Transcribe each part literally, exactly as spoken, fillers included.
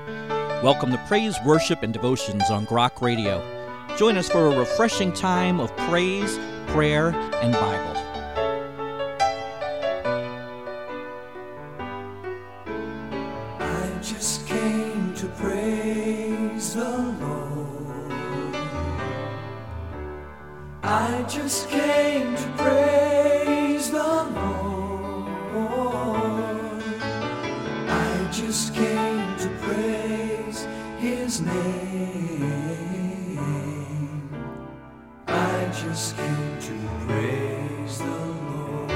Welcome to Praise, Worship, and Devotions on Grok Radio. Join us for a refreshing time of praise, prayer, and Bible. I just came to praise the Lord. I just came to praise the Lord. I just came to praise His name. I just came to praise the Lord.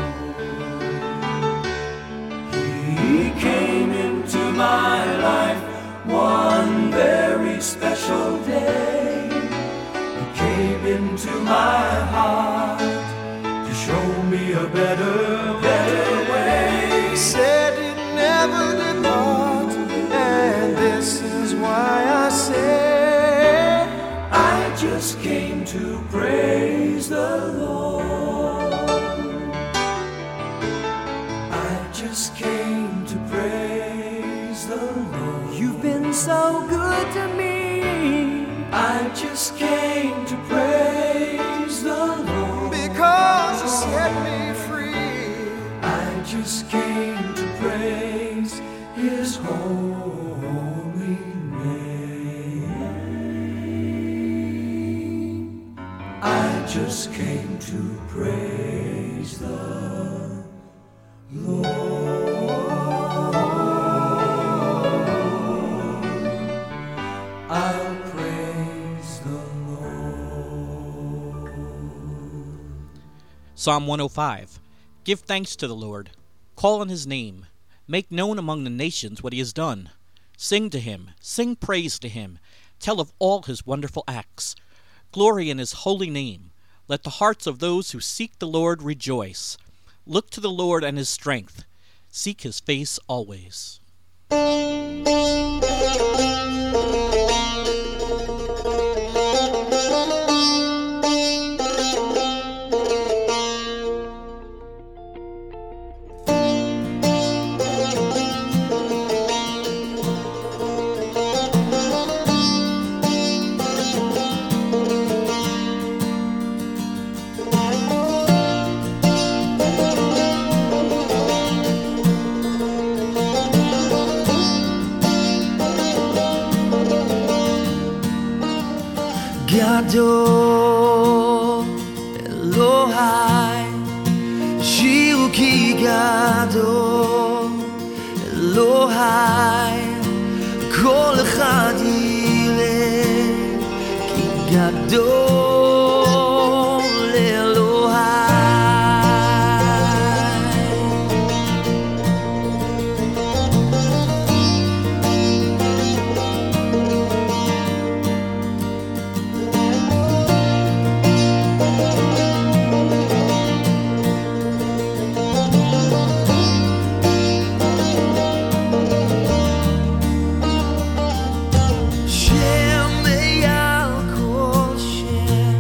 He came into my life one very special day. He came into my heart to show me a better, better way. He said he'd never depart, and this is why I say I just came to praise the Lord. I just came to praise the Lord. You've been so good to me. I just came to praise the Lord. Because you set me free. I just came to praise His holy name. I just came to praise the Lord. I'll praise the Lord. Psalm one oh five. Give thanks to the Lord. Call on His name. Make known among the nations what He has done. Sing to Him. Sing praise to Him. Tell of all His wonderful acts. Glory in His holy name. Let the hearts of those who seek the Lord rejoice. Look to the Lord and His strength. Seek His face always. Gadol Elohai, Shiu ki gadol Elohai, kol echad yireh ki gadol Elohai. Shem eyal kol shem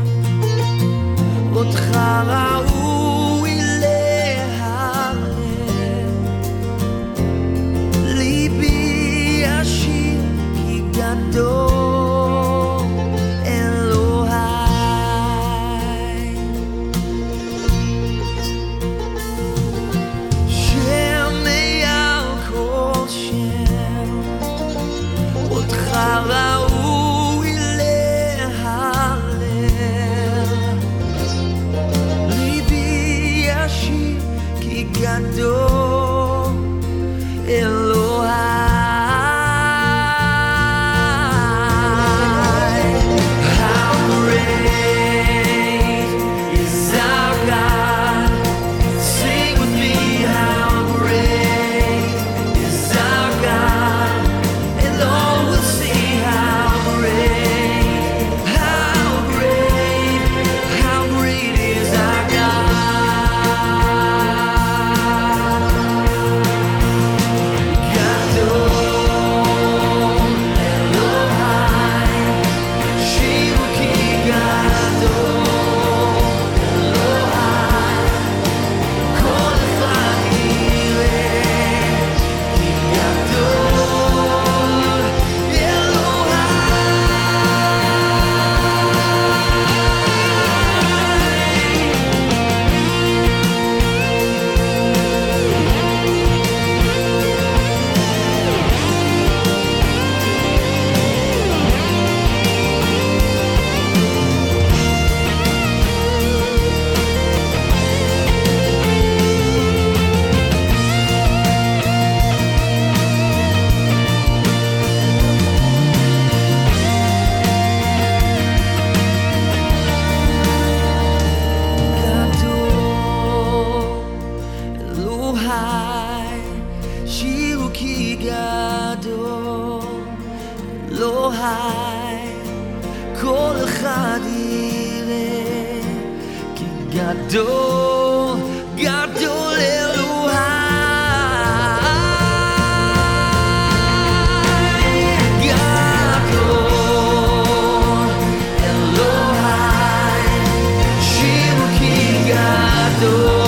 אלוהי, כל אחד יראה כי גדול, גדול אלוהי, גדול אלוהי, שירו כי גדול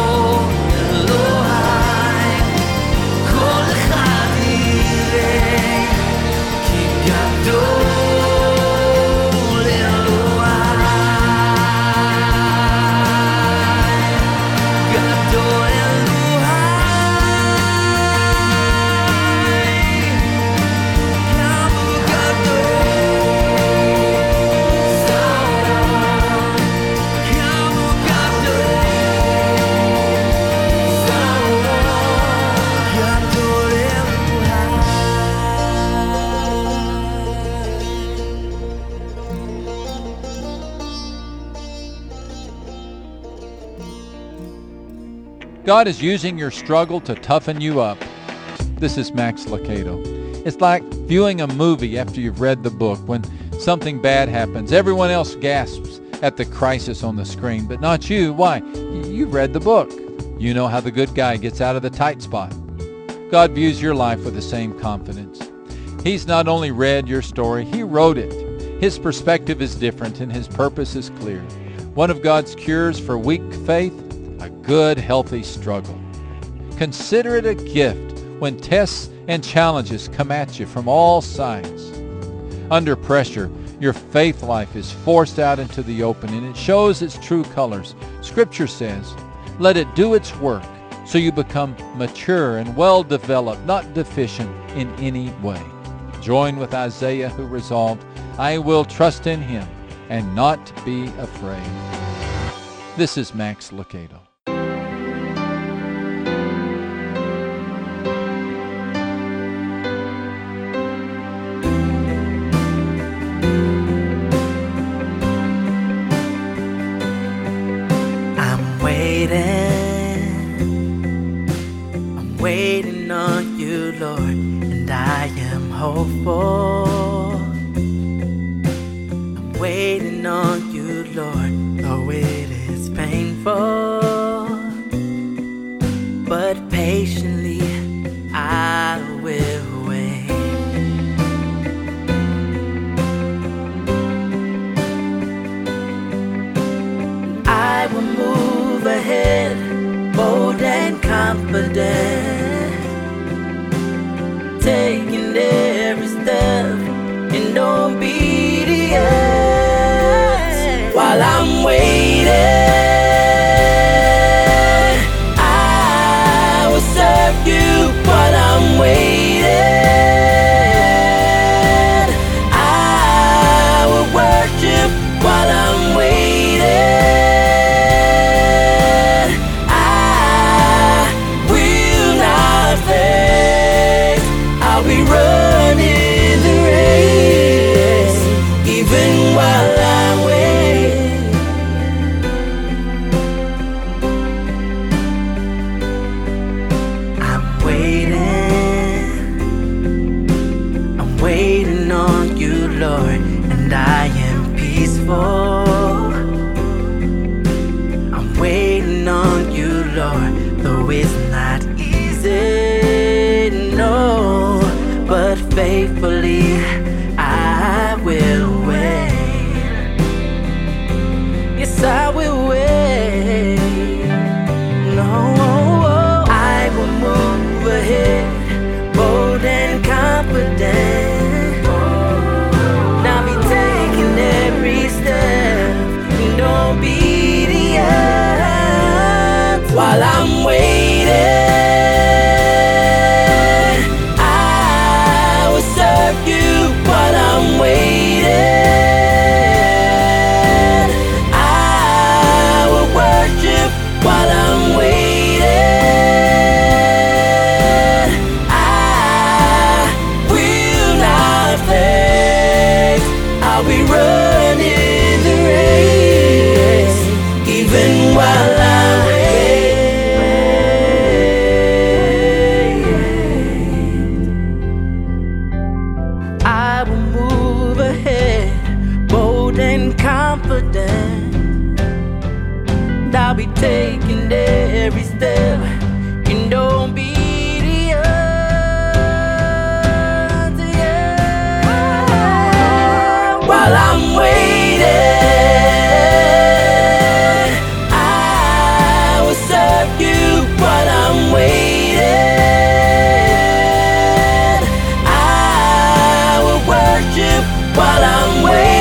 God is using your struggle to toughen you up. This is Max Lucado. It's like viewing a movie after you've read the book. When something bad happens, everyone else gasps at the crisis on the screen, but not you. Why? You've read the book. You know how the good guy gets out of the tight spot. God views your life with the same confidence. He's not only read your story, He wrote it. His perspective is different and His purpose is clear. One of God's cures for weak faith, a good, healthy struggle. Consider it a gift when tests and challenges come at you from all sides. Under pressure, your faith life is forced out into the open and it shows its true colors. Scripture says, let it do its work so you become mature and well-developed, not deficient in any way. Join with Isaiah who resolved, I will trust in Him and not be afraid. This is Max Lucado. I'm waiting on you, Lord, and I am hopeful. I'm waiting on you, Lord, though it is painful, but patiently I will wait. I will move ahead, bold and confident, taking every step in obedience. While I'm waiting, I will serve you. While I'm waiting, I will worship. While I'm waiting, I'll be running the race, even while I wait. I'm waiting, I'm waiting on you, Lord, and I am peaceful. I'm waiting on you, Lord, though it's not easy, no, but faithfully I will wait. Yes, I will wait. No, I will move ahead, bold and confident. Now be taking every step in obedience. While I'm waiting, while I'm waiting, I will worship. While I'm waiting, I will not faint. I'll be running the race, even while I wait. I will move ahead, bold and confident. I'll be taking every step in obedience. Yeah. While I'm waiting, I will serve you. While I'm waiting, I will worship. While I'm waiting,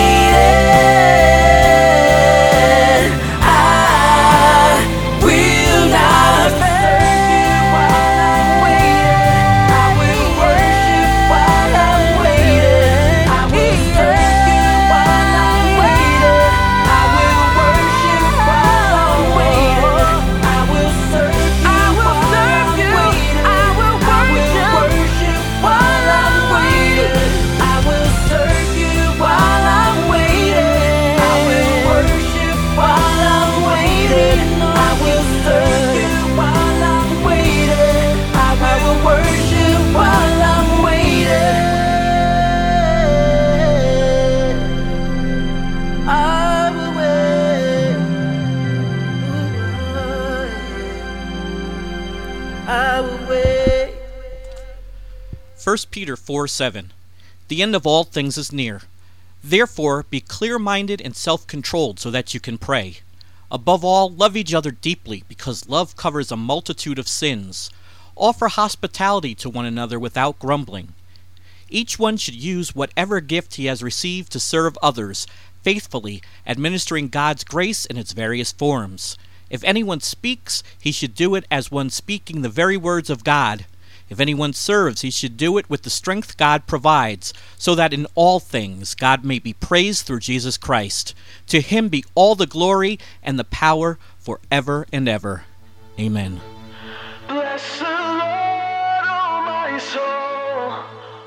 First Peter four seven. The end of all things is near. Therefore, be clear-minded and self-controlled so that you can pray. Above all, love each other deeply, because love covers a multitude of sins. Offer hospitality to one another without grumbling. Each one should use whatever gift he has received to serve others, faithfully administering God's grace in its various forms. If anyone speaks, he should do it as one speaking the very words of God. If anyone serves, he should do it with the strength God provides, so that in all things God may be praised through Jesus Christ. To him be all the glory and the power forever and ever. Amen. Bless the Lord, oh my soul,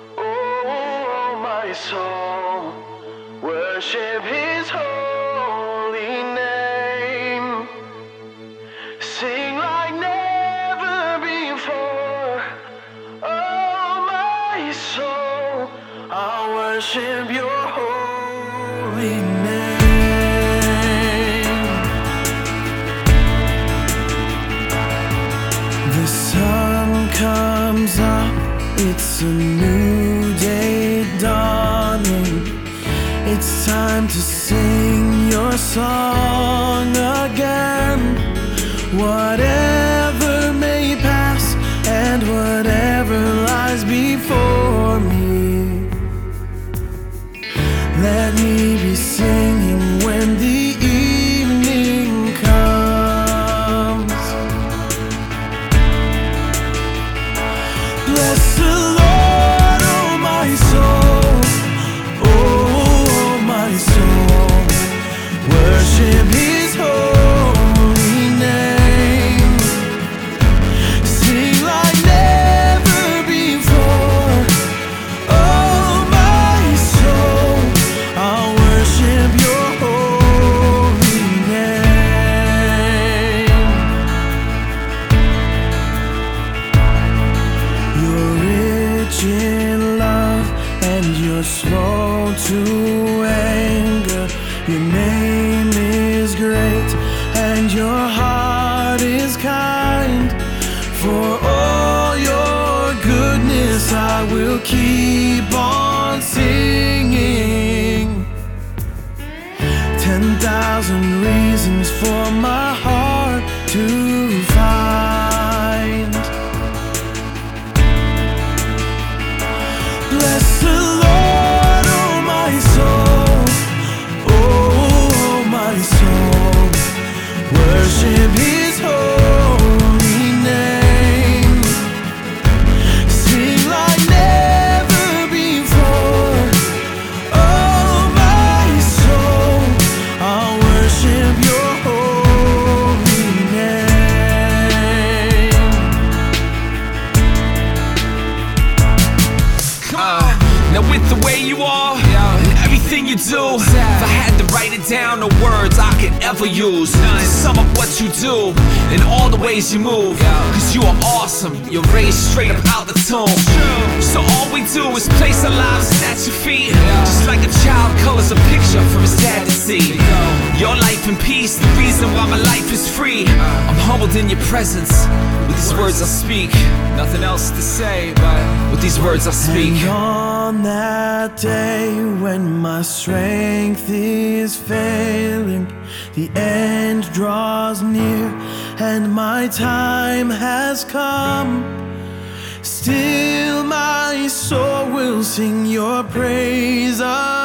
oh my soul, worship his holy name, sing like never before, oh my soul, I'll worship your holy name. The sun comes up, it's a new day dawning. It's time to sing your song again. Whatever may pass and whatever lies before me, let me be singing when the evening comes. Bless the Lord, oh my soul, oh my soul, worship his holy name, sing like never before, oh my soul, I'll worship your holy name. You're rich in love and you're slow to anger. Your name is great and your heart is kind. For all your goodness I will keep on singing. Ten thousand reasons for my heart to find. Bless the Lord, oh my soul, oh my soul, worship his holy name, sing like never before, oh my soul, I'll worship your holy name. Come on. Uh, now with the way you are, yeah, everything everything you do. If I had to write it down, the words I could ever use to sum up what you do and all the ways you move. Cause you are awesome, you're raised straight up out the tomb. So all we do is place our lives at your feet, just like a child colors a picture for his dad to see. Your life in peace, the reason why my life is free. I'm humbled in your presence, with these words I speak. Nothing else to say, but with these words I speak. And on that day when my strength is failing, the end draws near and my time has come, still my soul will sing your praise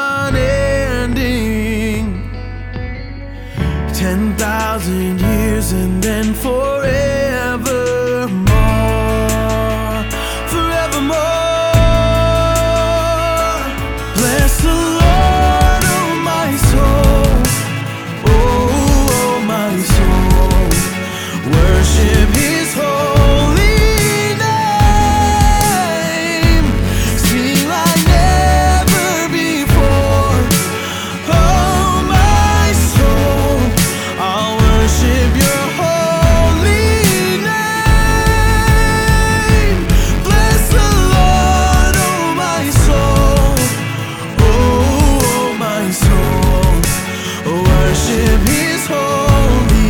unending. Ten thousand years and then forevermore, forevermore. Bless the Lord, oh my soul, oh, oh my soul. Worship His holy name. Sing like never before. Oh my soul, I'll worship Your holy name. Bless the Lord, oh my soul, oh, oh my soul. Worship His holy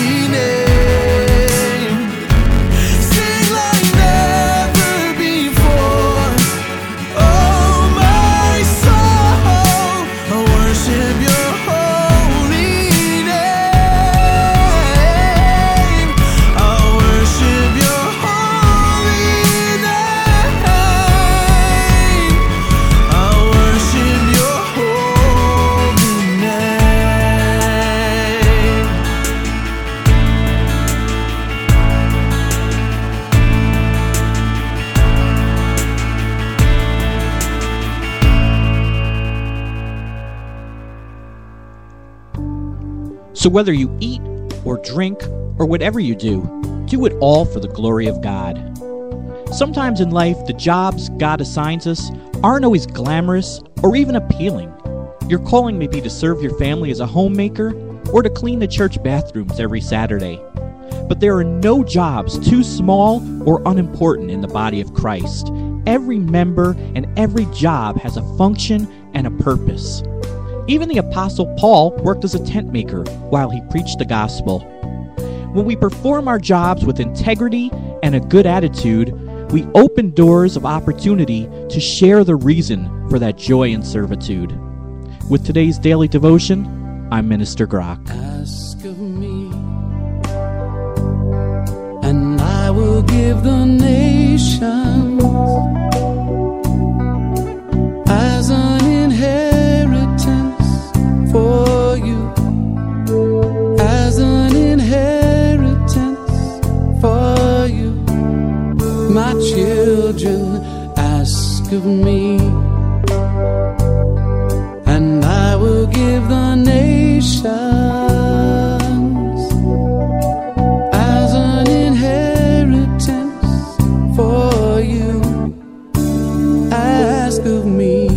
name. Sing like never before. Oh my soul, I worship Your holy name. I worship Your holy name. I worship Your holy name. So whether you eat or drink or whatever you do, do it all for the glory of God. Sometimes in life, the jobs God assigns us aren't always glamorous or even appealing. Your calling may be to serve your family as a homemaker or to clean the church bathrooms every Saturday. But there are no jobs too small or unimportant in the body of Christ. Every member and every job has a function and a purpose. Even the Apostle Paul worked as a tent maker while he preached the gospel. When we perform our jobs with integrity and a good attitude, we open doors of opportunity to share the reason for that joy and servitude. With today's daily devotion, I'm Minister Grock. Ask of me, and I will give the nations as an inheritance for you, as an inheritance for you. My children, ask of me, and I will give the nations as an inheritance for you. Ask of me.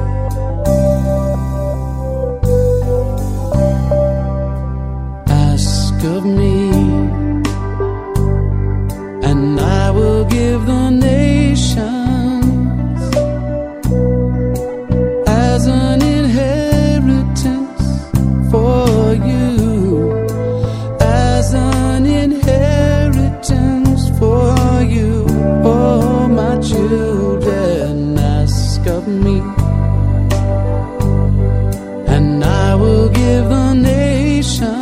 Ask of me, and I will give the nations as an inheritance for you, as an inheritance for you. Oh, my children, ask of me, and I will give the nations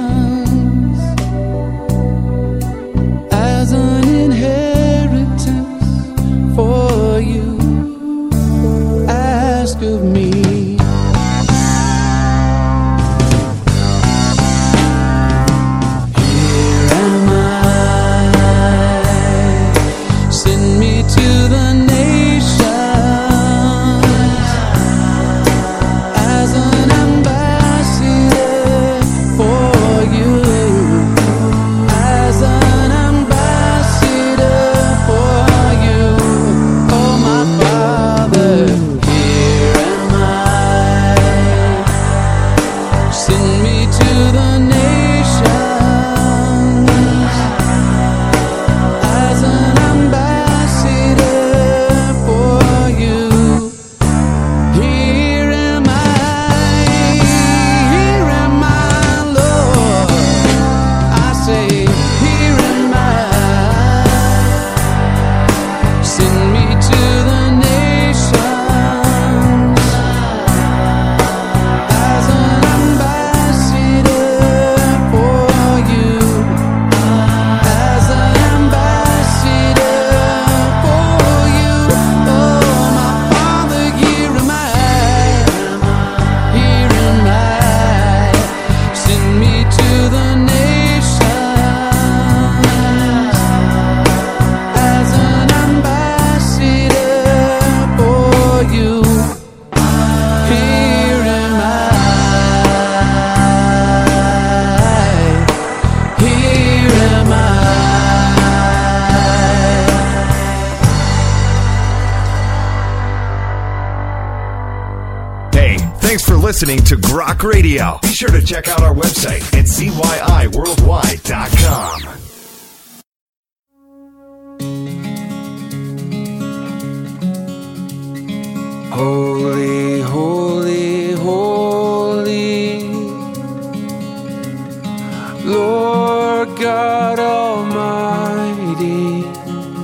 as an inheritance for you. Ask of me. Here am I, send me to the nations as an ambassador for you, as an ambassador for you. Oh, my Father, here am I. Thanks for listening to Grok Radio. Be sure to check out our website at c y i worldwide dot com. Holy, holy, holy, Lord God Almighty.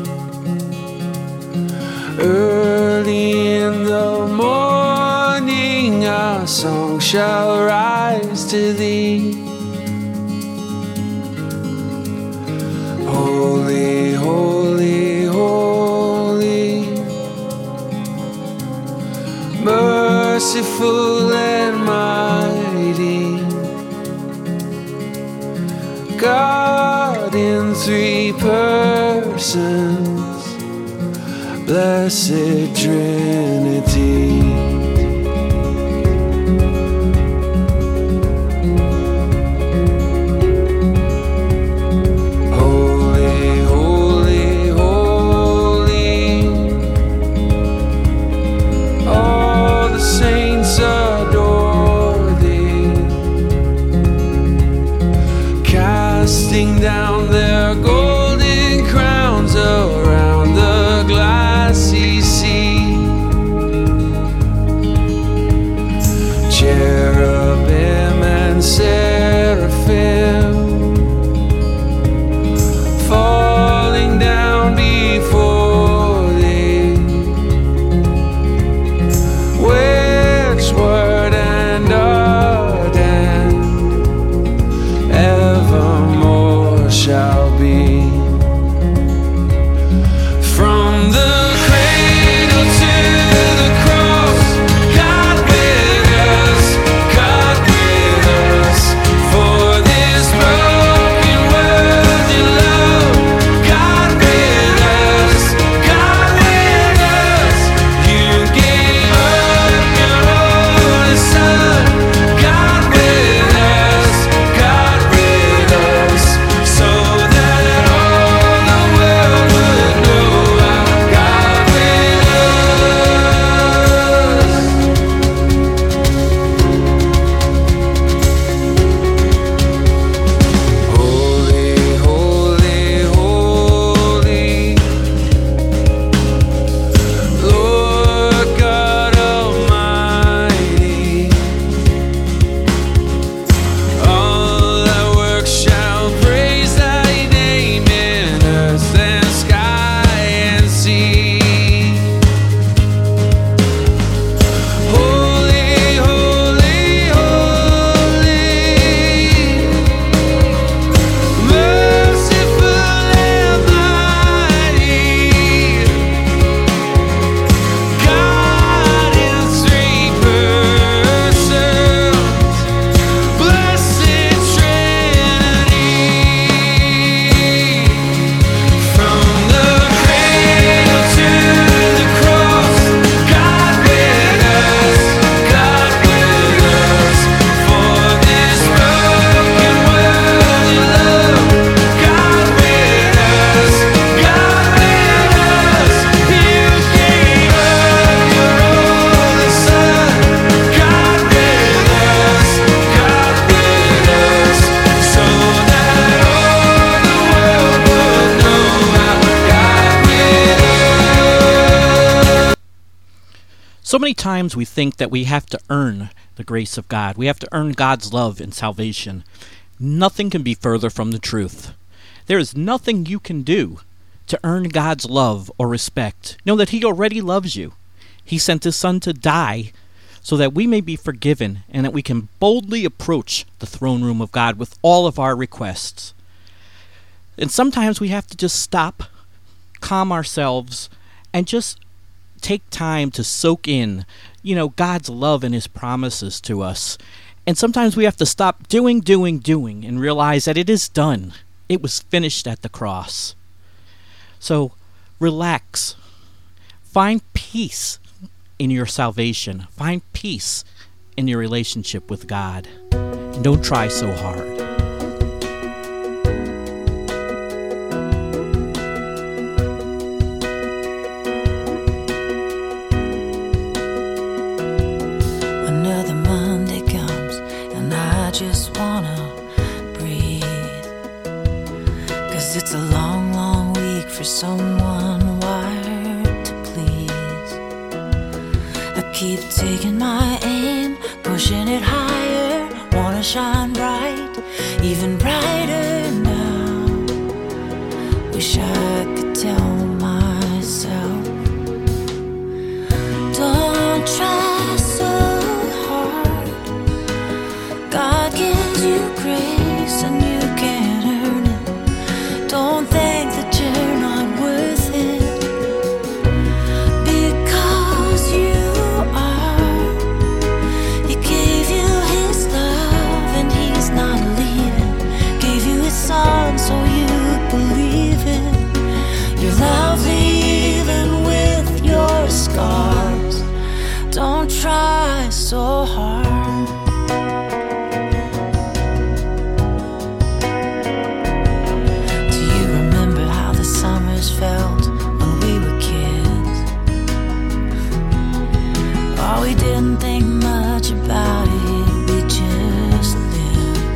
Early in the morning our song shall rise to thee. Holy, holy, holy, merciful and mighty, God in three persons, blessed Trinity. Holy, holy, holy, all the saints adore thee, casting down their golden crowns around the glassy sea. Cherubim and seraphim falling down before thee, Witchward and ardent evermore shall be. From the cradle to the cross, God with us, God with us. For this broken world you love, God with us, God with us. You gave up your only Son, God with us, God with us. So that all the world would know our God with us. Holy, holy, holy, Lord God Almighty. All thy works shall praise thy name in earth and sky and sea. Holy, holy, holy, merciful and mighty, God in three persons, blessed Trinity. From the cradle to the cross, God with us, God with us. For this broken world you love, God with us, God with us. You gave up your only Son, God with us, God with us. So that all the world would know our God with us. So many times we think that we have to earn the grace of God. We have to earn God's love and salvation. Nothing can be further from the truth. There is nothing you can do to earn God's love or respect. Know that He already loves you. He sent His Son to die so that we may be forgiven and that we can boldly approach the throne room of God with all of our requests. And sometimes we have to just stop, calm ourselves, and just take time to soak in, you know, God's love and His promises to us. And sometimes we have to stop doing, doing, doing, and realize that it is done. It was finished at the cross. So relax. Find peace in your salvation. Find peace in your relationship with God. And don't try so hard. Another for someone wired to please. I keep taking my aim, pushing it higher, wanna shine bright, even brighter now. Wish I could tell myself, don't try so hard. God gives you grace and you can't earn it. Don't think that you're not worth it, because you are. He gave you his love and he's not leaving. Gave you his son so you believe it. You're lovely even with your scars. Don't try so hard. Do you remember how the summers felt when we were kids? Oh, we didn't think much about it, we just lived,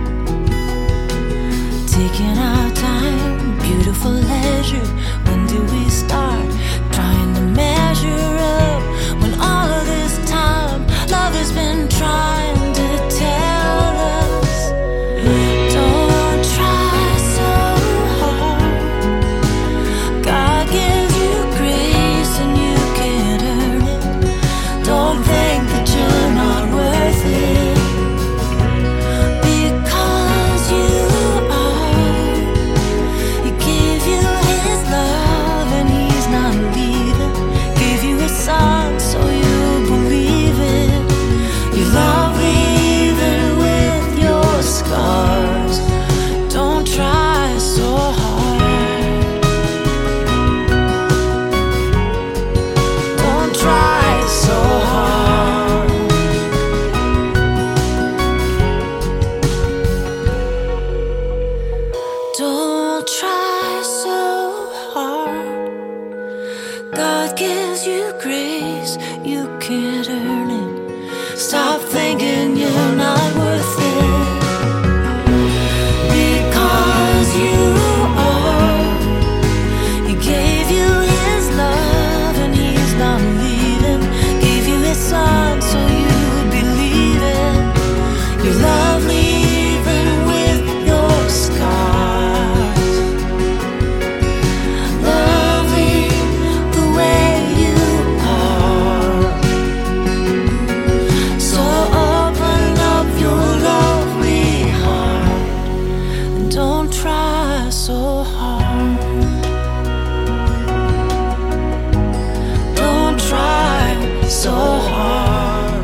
taking our time, beautiful leisure. When do we start trying to measure up, when all of this time love has been trying to tell us, don't try so hard. God gives you grace and you can't earn it. Don't think that you're not worth it, because you are. He gave you his love and he's not leaving. Gave you his son so you believe it. You're lovely even with your scars. Don't try so hard. Don't try so hard. Don't try so hard. God gives you grace, you can't earn it. Stop thinking you're not worth it, because you are. He gave you his love and he's not leaving. Gave you his son so you believe it. You're lovely even with your scars. Lovely the way you are. So open up your lovely heart and don't try so hard. Don't try so hard.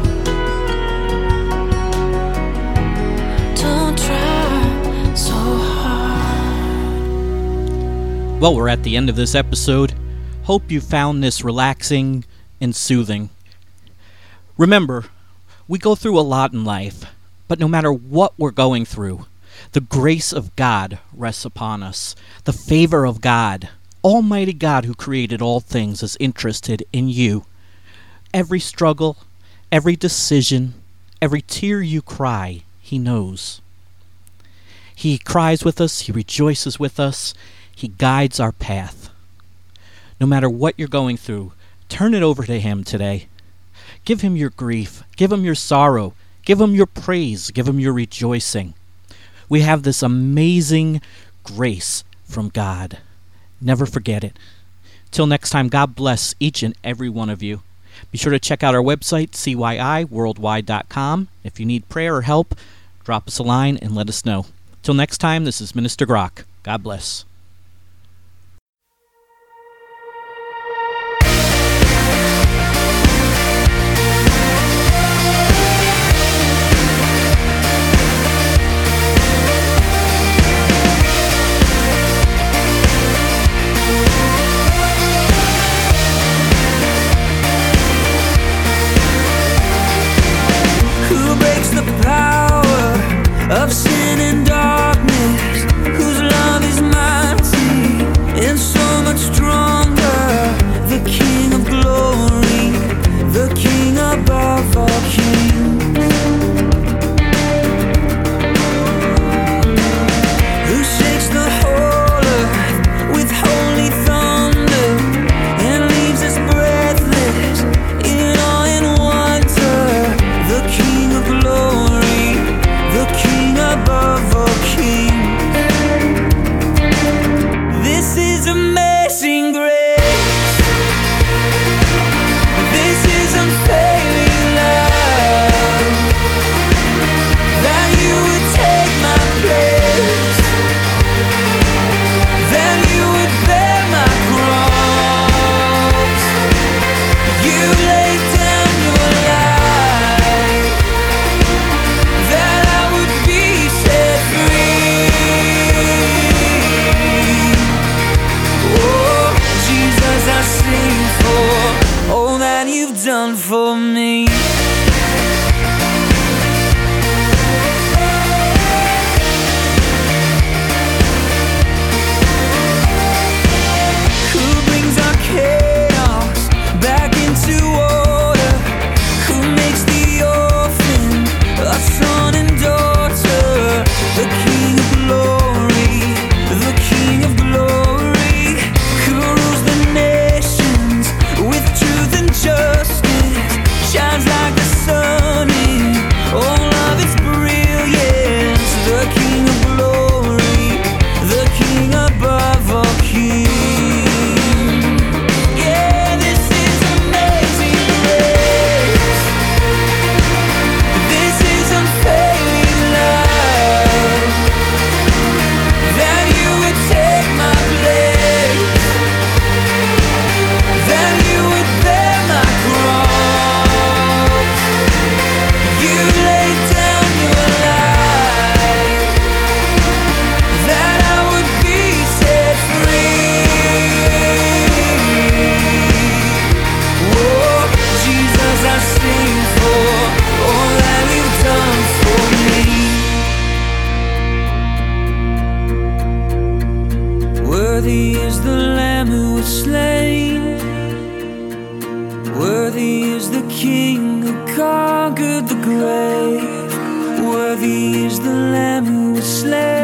Don't try so hard. Well, we're at the end of this episode. Hope you found this relaxing and soothing. Remember, we go through a lot in life, but no matter what we're going through, the grace of God rests upon us. The favor of God, Almighty God who created all things, is interested in you. Every struggle, every decision, every tear you cry, He knows. He cries with us, He rejoices with us, He guides our path. No matter what you're going through, turn it over to Him today. Give Him your grief, give Him your sorrow, give Him your praise, give Him your rejoicing. We have this amazing grace from God. Never forget it. Till next time, God bless each and every one of you. Be sure to check out our website, C Y I worldwide dot com. If you need prayer or help, drop us a line and let us know. Till next time, this is Minister Grok. God bless. Who breaks the power of sin and darkness? Whose love is mighty and so much stronger? The King of glory, the King above all kings. Who shakes the whole earth with holy King who conquered the grave. Worthy is the Lamb who was slain.